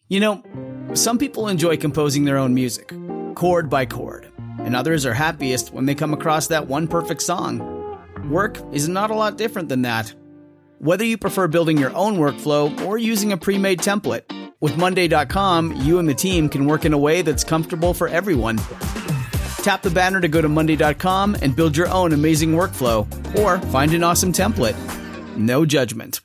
You know, some people enjoy composing their own music, chord by chord, and others are happiest when they come across that one perfect song. Work is not a lot different than that. Whether you prefer building your own workflow or using a pre-made template, with Monday.com, you and the team can work in a way that's comfortable for everyone. Tap the banner to go to Monday.com and build your own amazing workflow, or find an awesome template. No judgment.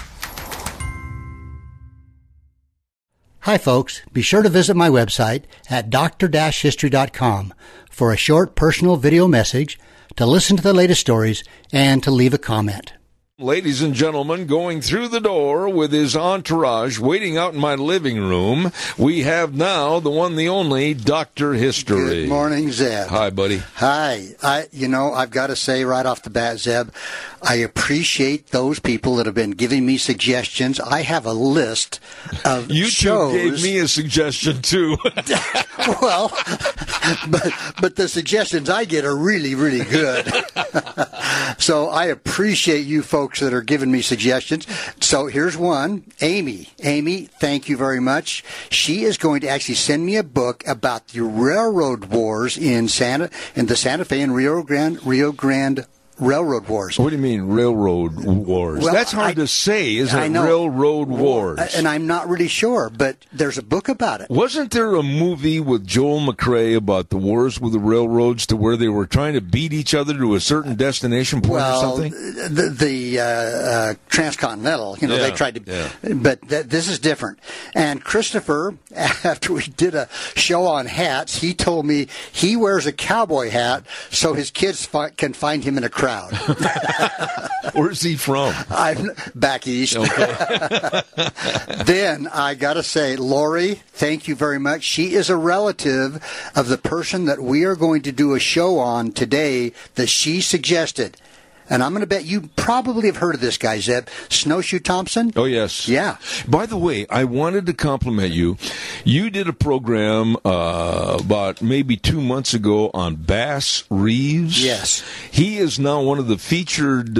Hi folks, be sure to visit my website at dr-history.com for a short personal video message, to listen to the latest stories, and to leave a comment. Ladies and gentlemen, going through the door with his entourage waiting out in my living room, we have now the one, the only, Dr. History. Good morning, Zeb. Hi, buddy. Hi. I've got to say right off the bat, Zeb, I appreciate those people that have been giving me suggestions. I have a list of shows. You gave me a suggestion, too. Well, but the suggestions I get are really, really good. So I appreciate you folks that are giving me suggestions. So here's one. Amy, thank you very much. She is going to actually send me a book about the railroad wars in the Santa Fe and Rio Grande Railroad Wars. What do you mean, railroad wars? Well, that's hard to say, isn't it? Know. Railroad wars. And I'm not really sure, but there's a book about it. Wasn't there a movie with Joel McCrea about the wars with the railroads, to where they were trying to beat each other to a certain destination point or something? The Transcontinental, they tried to, but this is different. And Christopher, after we did a show on hats, he told me he wears a cowboy hat so his kids can find him in a crowd. Where's he from? I'm back east. Okay. Then I got to say, Lori, thank you very much. She is a relative of the person that we are going to do a show on today that she suggested. And I'm going to bet you probably have heard of this guy, Zeb. Snowshoe Thompson? Oh, yes. Yeah. By the way, I wanted to compliment you. You did a program about maybe 2 months ago on Bass Reeves. Yes. He is now one of the featured,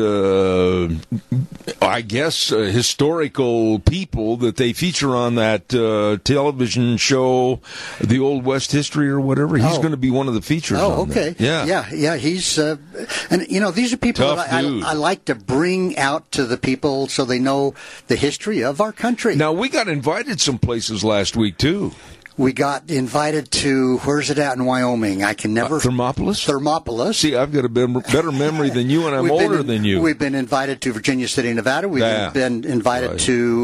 historical people that they feature on that television show, The Old West History or whatever. He's going to be one of the features on okay. That. Yeah. He's, and these are people Tough I like to bring out to the people so they know the history of our country. Now, we got invited some places last week, too. We got invited to, where's it at in Wyoming? I can never... Thermopolis. See, I've got a better memory than you, and I'm older than you. We've been invited to Virginia City, Nevada. We've been invited to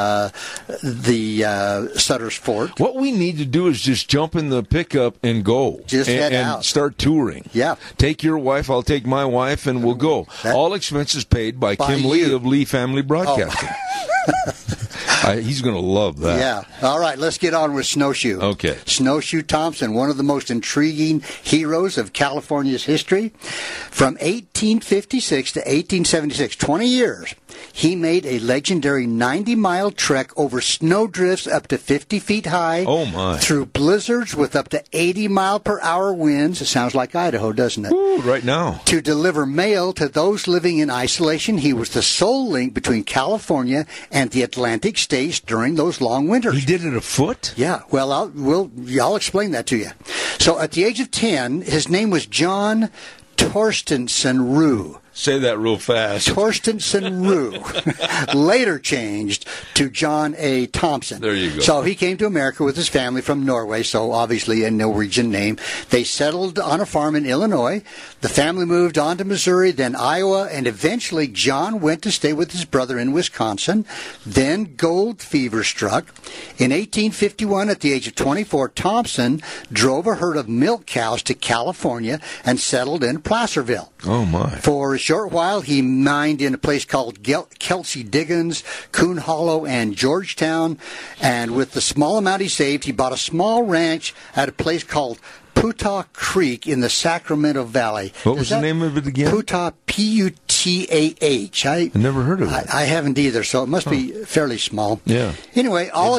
the Sutter's Fort. What we need to do is just jump in the pickup and go. Head out. And start touring. Yeah. Take your wife, I'll take my wife, and we'll go. All expenses paid by Kim Lee of Lee Family Broadcasting. He's going to love that. Yeah. All right, let's get on with Snowshoe. Okay. Snowshoe Thompson, one of the most intriguing heroes of California's history. From 1856 to 1876, 20 years, he made a legendary 90-mile trek over snowdrifts up to 50 feet high. Oh, my. Through blizzards with up to 80-mile-per-hour winds. It sounds like Idaho, doesn't it? Ooh, right now. To deliver mail to those living in isolation, he was the sole link between California and the Atlantic states during those long winters. He did it afoot? Yeah. Well, I'll explain that to you. So at the age of 10, his name was John Torstenson Rue. Say that real fast. Torstenson Rue. Later changed to John A. Thompson. There you go. So he came to America with his family from Norway, so obviously a Norwegian name. They settled on a farm in Illinois. The family moved on to Missouri, then Iowa, and eventually John went to stay with his brother in Wisconsin. Then gold fever struck. In 1851, at the age of 24, Thompson drove a herd of milk cows to California and settled in Placerville. Oh, my. For a short while, he mined in a place called Kelsey Diggins, Coon Hollow, and Georgetown. And with the small amount he saved, he bought a small ranch at a place called Putah Creek in the Sacramento Valley. What was the name of it again? Putah, Putah. T-A-H. I never heard of it. I haven't either, so it must be fairly small. Yeah. Anyway, all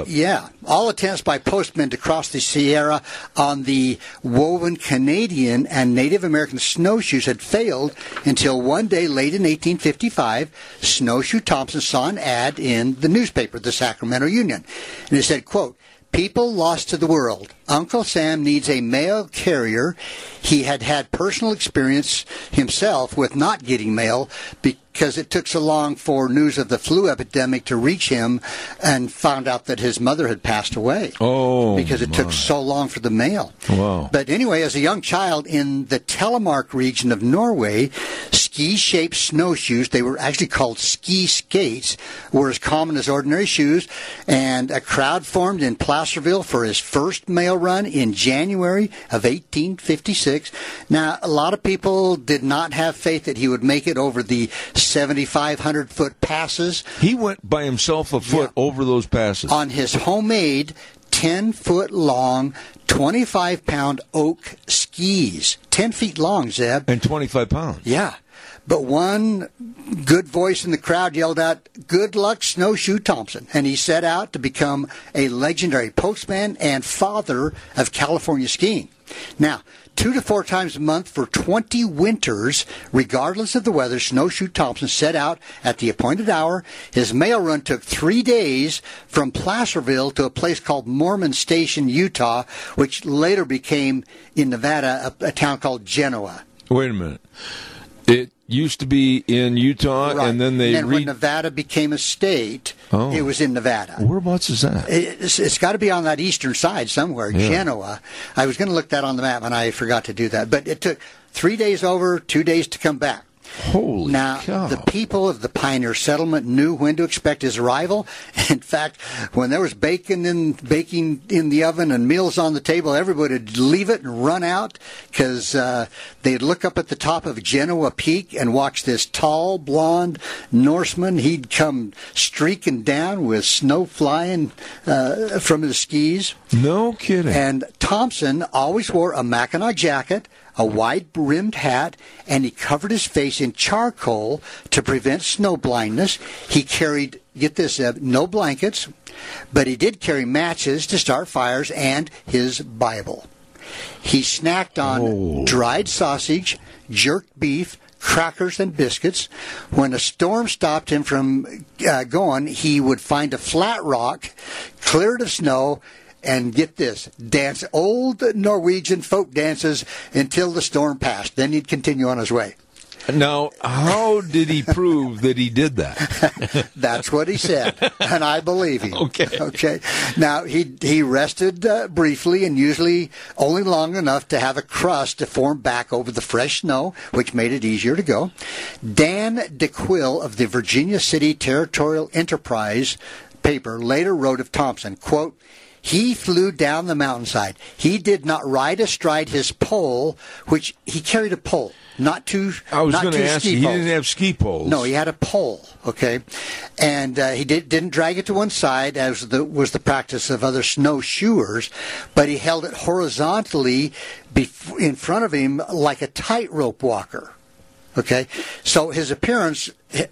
attempts by postmen to cross the Sierra on the woven Canadian and Native American snowshoes had failed until one day late in 1855, Snowshoe Thompson saw an ad in the newspaper, the Sacramento Union, and it said, quote, "People lost to the world. Uncle Sam needs a mail carrier." He had had personal experience himself with not getting mail because it took so long for news of the flu epidemic to reach him, and found out that his mother had passed away. Oh, because it took so long for the mail. Wow. But anyway, as a young child in the Telemark region of Norway, ski-shaped snowshoes, they were actually called ski skates, were as common as ordinary shoes, and a crowd formed in Placerville for his first mail run in January of 1856. Now, a lot of people did not have faith that he would make it over the 7,500-foot passes. He went by himself afoot over those passes. On his homemade 10-foot-long, 25-pound oak skis. 10 feet long, Zeb. And 25 pounds. Yeah. But one good voice in the crowd yelled out, "Good luck, Snowshoe Thompson." And he set out to become a legendary postman and father of California skiing. Now, 2 to 4 times a month for 20 winters, regardless of the weather, Snowshoe Thompson set out at the appointed hour. His mail run took 3 days from Placerville to a place called Mormon Station, Utah, which later became, in Nevada, a town called Genoa. Wait a minute. It used to be in Utah, Right. and then when Nevada became a state, it was in Nevada. Whereabouts is that? It's got to be on that eastern side somewhere, Genoa. I was going to look that on the map, and I forgot to do that. But it took 3 days over, 2 days to come back. Holy now, cow. The people of the Pioneer Settlement knew when to expect his arrival. In fact, when there was baking in the oven and meals on the table, everybody would leave it and run out because they'd look up at the top of Genoa Peak and watch this tall, blonde Norseman. He'd come streaking down with snow flying from his skis. No kidding. And Thompson always wore a Mackinac jacket, a wide-brimmed hat, and he covered his face in charcoal to prevent snow blindness. He carried, get this, no blankets, but he did carry matches to start fires and his Bible. He snacked on dried sausage, jerked beef, crackers, and biscuits. When a storm stopped him from going, he would find a flat rock, clear it of snow, and get this, dance old Norwegian folk dances until the storm passed. Then he'd continue on his way. Now, how did he prove that he did that? That's what he said, and I believe him. Okay. Now, he rested briefly, and usually only long enough to have a crust to form back over the fresh snow, which made it easier to go. Dan DeQuille of the Virginia City Territorial Enterprise paper later wrote of Thompson, quote, "He flew down the mountainside. He did not ride astride his pole," which he carried a pole, not two. I was going to ask you, he poles. didn't have ski poles. No, he had a pole. Okay, and he didn't drag it to one side as was the practice of other snowshoers, but he held it horizontally in front of him like a tightrope walker. Okay, so his appearance,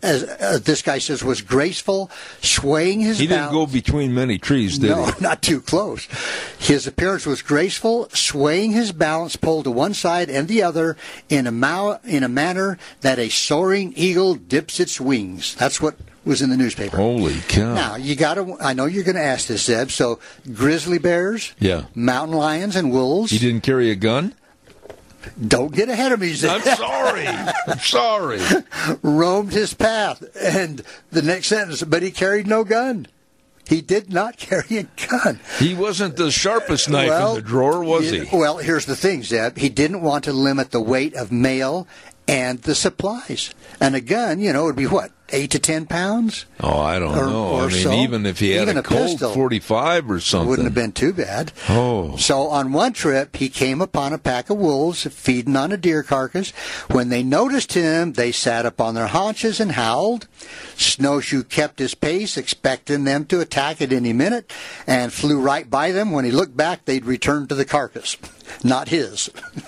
as this guy says, was graceful, swaying his He didn't balance. go between many trees, did he? No, not too close. His appearance was graceful, swaying his balance pole to one side and the other in a manner that a soaring eagle dips its wings. That's what was in the newspaper. Holy cow. Now, I know you're going to ask this, Zeb, so grizzly bears, mountain lions, and wolves. He didn't carry a gun? Don't get ahead of me, Zeb. I'm sorry. Roamed his path. And the next sentence, but he carried no gun. He did not carry a gun. He wasn't the sharpest knife in the drawer, was he? Well, here's the thing, Zeb. He didn't want to limit the weight of mail and the supplies. And a gun, would be what, 8 to 10 pounds? Oh, I don't know. Or I mean, so. even if he had Even a Colt pistol 45 or something. Wouldn't have been too bad. Oh. So on one trip, he came upon a pack of wolves feeding on a deer carcass. When they noticed him, they sat up on their haunches and howled. Snowshoe kept his pace, expecting them to attack at any minute, and flew right by them. When he looked back, they'd return to the carcass. not his.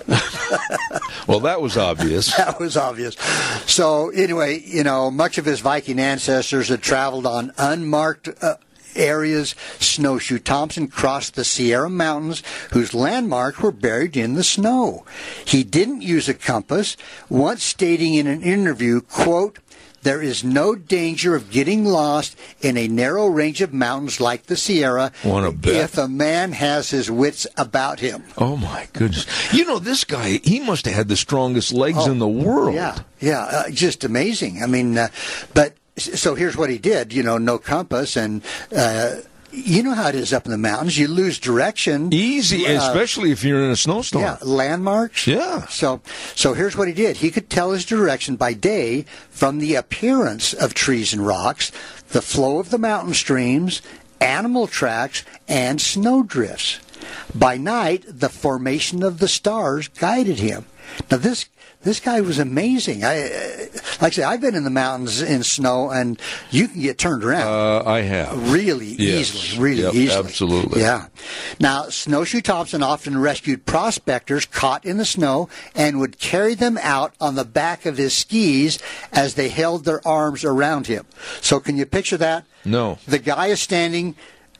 Well, that was obvious. That was obvious. So anyway, much of his Viking ancestors had traveled on unmarked areas. Snowshoe Thompson crossed the Sierra Mountains, whose landmarks were buried in the snow. He didn't use a compass, once stating in an interview, quote, "There is no danger of getting lost in a narrow range of mountains like the Sierra if a man has his wits about him." Oh, my goodness. This guy, he must have had the strongest legs in the world. Yeah, just amazing. I mean, so here's what he did, no compass, and you know how it is up in the mountains. You lose direction. Easy, especially if you're in a snowstorm. Yeah, landmarks. Yeah. So here's what he did. He could tell his direction by day from the appearance of trees and rocks, the flow of the mountain streams, animal tracks, and snowdrifts. By night, the formation of the stars guided him. Now, this guy was amazing. Like I say, I've been in the mountains in snow, and you can get turned around. I have. Really easily. Easily. Absolutely. Yeah. Now, Snowshoe Thompson often rescued prospectors caught in the snow and would carry them out on the back of his skis as they held their arms around him. So can you picture that? No. The guy is standing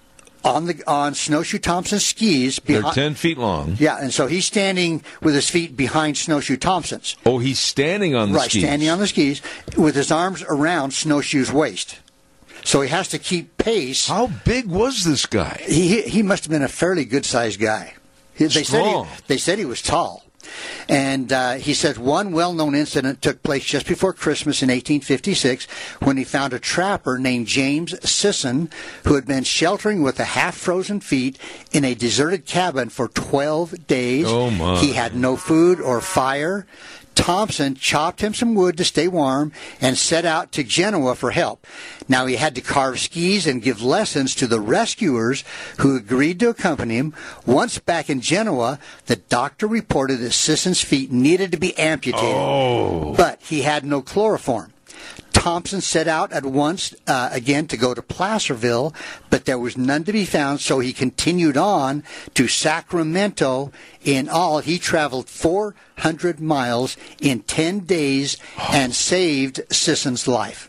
on Snowshoe Thompson's skis. They're 10 feet long. Yeah, and so he's standing with his feet behind Snowshoe Thompson's. Oh, he's standing on the skis. Right, standing on the skis with his arms around Snowshoe's waist. So he has to keep pace. How big was this guy? He must have been a fairly good-sized guy. They said he was tall. And he says one well-known incident took place just before Christmas in 1856 when he found a trapper named James Sisson who had been sheltering with a half-frozen feet in a deserted cabin for 12 days. Oh, my. He had no food or fire. Thompson chopped him some wood to stay warm and set out to Genoa for help. Now, he had to carve skis and give lessons to the rescuers who agreed to accompany him. Once back in Genoa, the doctor reported that Sisson's feet needed to be amputated, but he had no chloroform. Thompson set out at once again to go to Placerville, but there was none to be found, so he continued on to Sacramento. In all, he traveled 400 miles in 10 days and saved Sisson's life.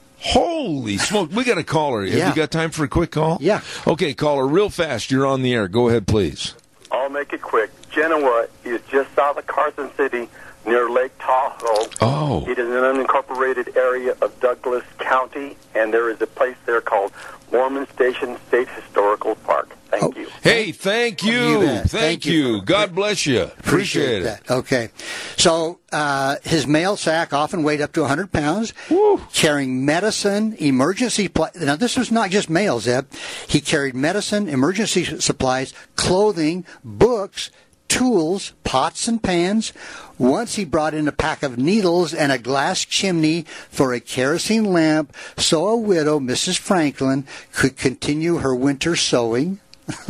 Holy smoke. We got a caller. Have you got time for a quick call? Yeah. Okay, caller, real fast. You're on the air. Go ahead, please. I'll make it quick. Genoa is just south of Carson City, near Lake Tahoe. Oh. It is an unincorporated area of Douglas County, and there is a place there called Mormon Station State Historical Park. Thank you. Hey, thank you. Thank you. God bless you. Appreciate it. That. Okay. So his mail sack often weighed up to 100 pounds, carrying medicine, emergency... Now, this was not just mail, Zeb. He carried medicine, emergency supplies, clothing, books, tools, pots and pans. Once he brought in a pack of needles and a glass chimney for a kerosene lamp so a widow, Mrs. Franklin, could continue her winter sewing.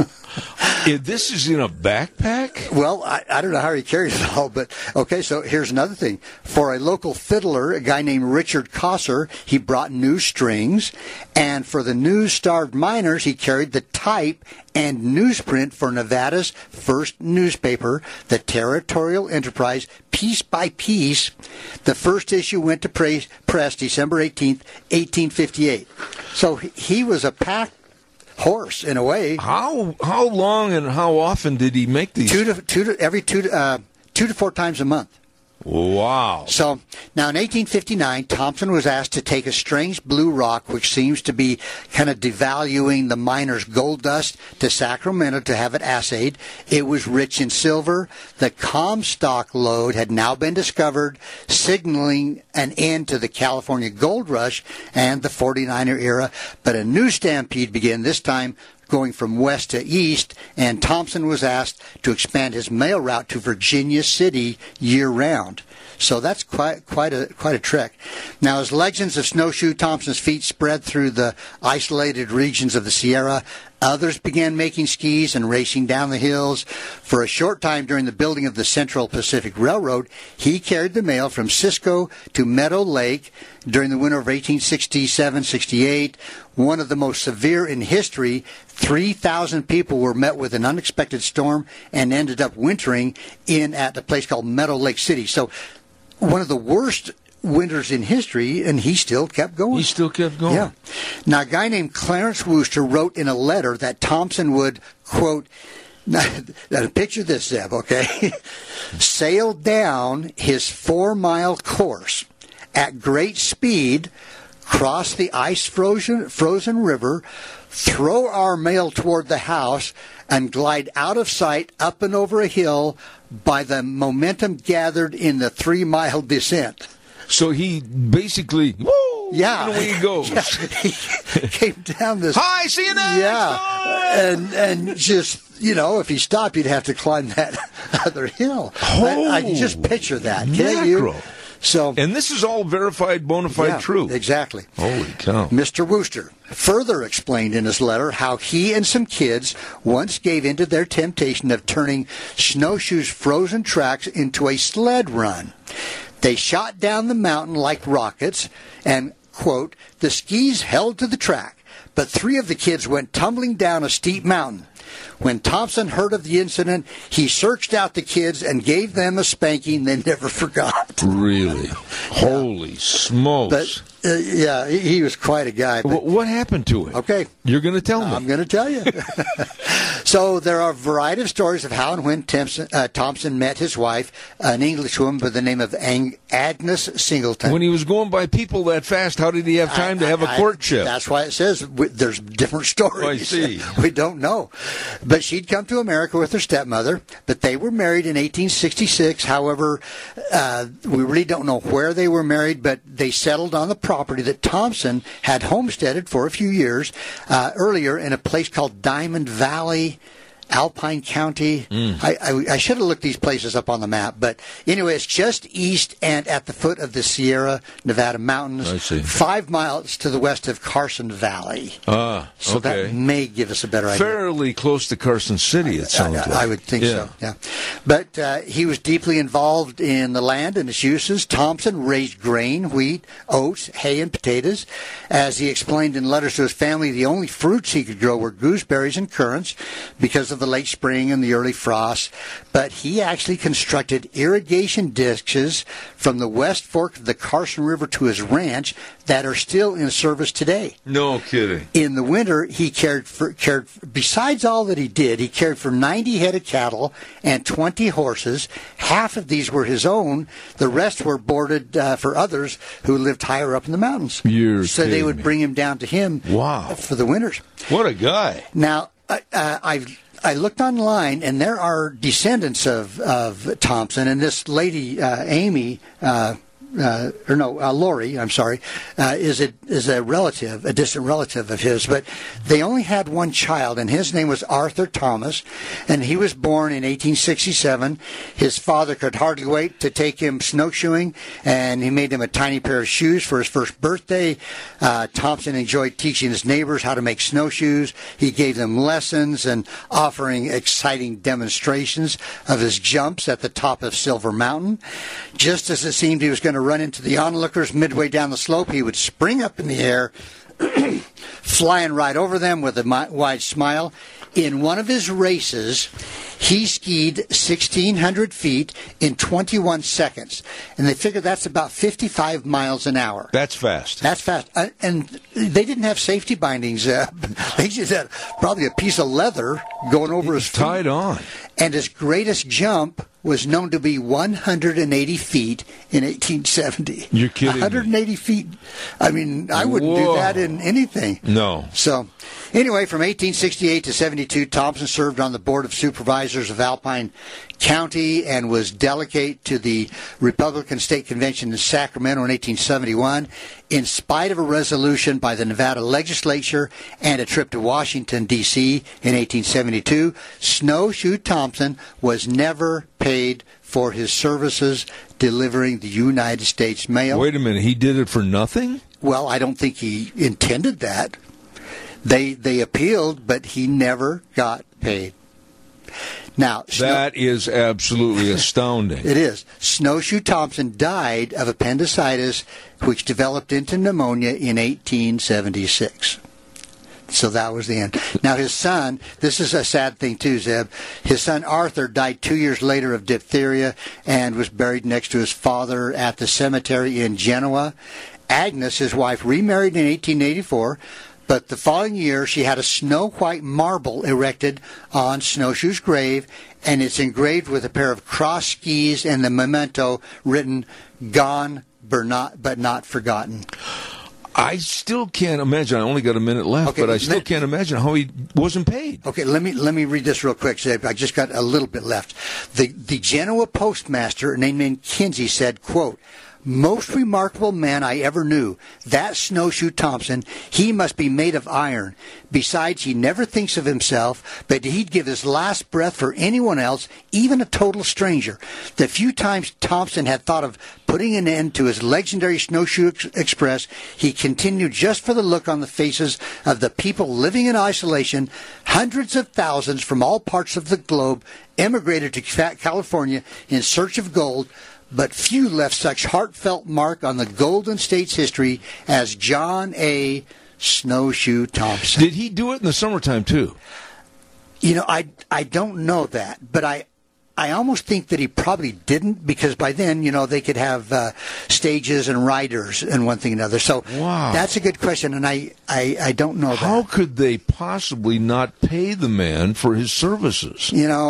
This is in a backpack? Well, I don't know how he carried it all, but okay, so here's another thing. For a local fiddler, a guy named Richard Cosser, he brought new strings, and for the news-starved miners, he carried the type and newsprint for Nevada's first newspaper, the Territorial Enterprise, piece by piece. The first issue went to press December 18th, 1858. So he was a pack horse in a way. How long and how often did he make these? Every 2 to 4 times a month. Wow. So, now in 1859, Thompson was asked to take a strange blue rock, which seems to be kind of devaluing the miners' gold dust, to Sacramento to have it assayed. It was rich in silver. The Comstock lode had now been discovered, signaling an end to the California gold rush and the 49er era. But a new stampede began, this time going from west to east, and Thompson was asked to expand his mail route to Virginia City year-round. So that's quite a trek. Now, as legends of Snowshoe Thompson's feat spread through the isolated regions of the Sierra, Others began making skis and racing down the hills. For a short time during the building of the Central Pacific Railroad, he carried the mail from Cisco to Meadow Lake during the winter of 1867-68. One of the most severe in history. 3,000 people were met with an unexpected storm and ended up wintering in at a place called Meadow Lake City. So one of the worst winters in history, and he still kept going. He still kept going. Yeah. Now, a guy named Clarence Wooster wrote in a letter that Thompson would, quote, now picture this, Zeb, okay? Sail down his 4-mile course at great speed, cross the ice-frozen river, throw our mail toward the house, and glide out of sight up and over a hill by the momentum gathered in the 3-mile descent. So he basically, woo, yeah, and away he goes. Yeah. He came down this. Hi, see you next. Yeah, and just, you know, if he stopped, you'd have to climb that other hill. Oh, I can just picture that, can't you? So, and this is all verified, bona fide truth. Exactly. Holy cow. Mr. Wooster further explained in his letter how he and some kids once gave into their temptation of turning Snowshoe's frozen tracks into a sled run. They shot down the mountain like rockets, and, quote, the skis held to the track, but 3 of the kids went tumbling down a steep mountain. When Thompson heard of the incident, he searched out the kids and gave them a spanking they never forgot. Really? Holy smokes. But, yeah, he was quite a guy. But, what happened to him? Okay. You're going to tell me. I'm going to tell you. So there are a variety of stories of how and when Thompson met his wife, an Englishwoman by the name of Agnes Singleton. When he was going by people that fast, how did he have time to have a courtship? That's why it says there's different stories. I see. We don't know. But she'd come to America with her stepmother, but they were married in 1866. However, we really don't know where they were married, but they settled on the property that Thompson had homesteaded for a few years earlier in a place called Diamond Valley, Alpine County. I should have looked these places up on the map, but anyway, it's just east and at the foot of the Sierra Nevada mountains. I see. 5 miles to the west of Carson Valley. So that may give us a better idea. Fairly close to Carson City, it sounds like. I would think so, yeah. But he was deeply involved in the land and its uses. Thompson raised grain, wheat, oats, hay, and potatoes. As he explained in letters to his family, the only fruits he could grow were gooseberries and currants because of the late spring and the early frosts. But he actually constructed irrigation ditches from the West Fork of the Carson River to his ranch that are still in service today. No kidding. In the winter, he cared besides all that he did, he cared for 90 head of cattle and 20 horses. Half of these were his own. The rest were boarded for others who lived higher up in the mountains. So they would bring him down to him for the winters. What a guy. Now, I looked online, and there are descendants of Thompson, and this lady, Amy, Lori, I'm sorry, is a relative, a distant relative of his, but they only had one child, and his name was Arthur Thomas, and he was born in 1867. His father could hardly wait to take him snowshoeing, and he made him a tiny pair of shoes for his first birthday. Thompson enjoyed teaching his neighbors how to make snowshoes. He gave them lessons and offering exciting demonstrations of his jumps at the top of Silver Mountain. Just as it seemed he was going to run into the onlookers midway down the slope, he would spring up in the air, flying right over them with a wide smile. In one of his races, he skied 1,600 feet in 21 seconds. And they figured that's about 55 miles an hour. That's fast. That's fast. And they didn't have safety bindings. They just had probably a piece of leather going over his feet. Tied on. And his greatest jump was known to be 180 feet in 1870. You're kidding 180 me. feet. I mean, I wouldn't do that in anything. No. So, anyway, from 1868 to 72, Thompson served on the Board of Supervisors of Alpine County and was delegate to the Republican State Convention in Sacramento in 1871. In spite of a resolution by the Nevada legislature and a trip to Washington, D.C. in 1872, Snowshoe Thompson was never paid for his services delivering the United States mail. Wait a minute, he did it for nothing? Well, I don't think he intended that. They appealed, but he never got paid. Now, that is absolutely astounding. It is. Snowshoe Thompson died of appendicitis, which developed into pneumonia in 1876. So that was the end. Now, his son, this is a sad thing too, Zeb. His son Arthur died 2 years later of diphtheria and was buried next to his father at the cemetery in Genoa. Agnes, his wife, remarried in 1884, but the following year she had a snow-white marble erected on Snowshoe's grave, and it's engraved with a pair of cross skis and the memento written, "Gone but not forgotten." I still can't imagine. I only got a minute left, but I still can't imagine how he wasn't paid. Okay, let me read this real quick. I just got a little bit left. The Genoa postmaster named Kinsey said, quote, "Most remarkable man I ever knew, that Snowshoe Thompson. He must be made of iron. Besides, he never thinks of himself, but he'd give his last breath for anyone else, even a total stranger. The few times Thompson had thought of putting an end to his legendary Snowshoe Express, he continued just for the look on the faces of the people living in isolation. Hundreds of thousands from all parts of the globe emigrated to California in search of gold, but few left such heartfelt mark on the Golden State's history as John A. Snowshoe Thompson." Did he do it in the summertime, too? You know, I don't know that, but I almost think that he probably didn't, because by then, you know, they could have stages and riders and one thing and another. So wow. That's a good question, and I don't know that. How could they possibly not pay the man for his services? You know,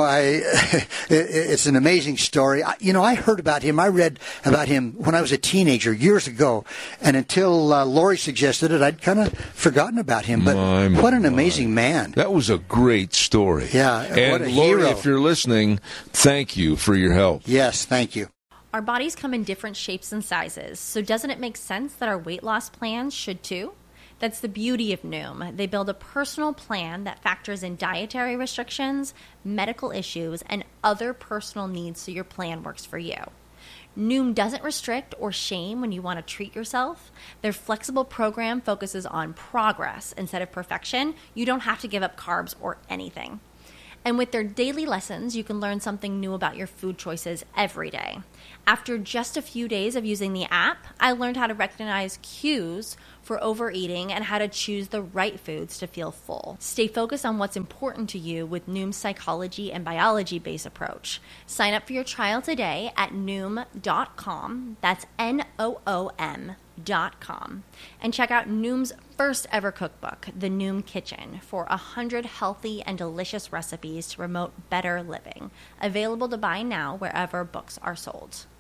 it's an amazing story. I heard about him. I read about him when I was a teenager years ago, and until Lori suggested it, I'd kind of forgotten about him. But what an amazing man. That was a great story. Yeah, and what a Lori, hero. if you're listening, thank you for your help. Yes, thank you. Our bodies come in different shapes and sizes, so doesn't it make sense that our weight loss plans should too? That's the beauty of Noom. They build a personal plan that factors in dietary restrictions, medical issues, and other personal needs so your plan works for you. Noom doesn't restrict or shame when you want to treat yourself. Their flexible program focuses on progress instead of perfection. You don't have to give up carbs or anything. And with their daily lessons, you can learn something new about your food choices every day. After just a few days of using the app, I learned how to recognize cues for overeating and how to choose the right foods to feel full. Stay focused on what's important to you with Noom's psychology and biology-based approach. Sign up for your trial today at Noom.com. That's Noom.com. And check out Noom's first ever cookbook, The Noom Kitchen, for 100 healthy and delicious recipes to promote better living. Available to buy now wherever books are sold.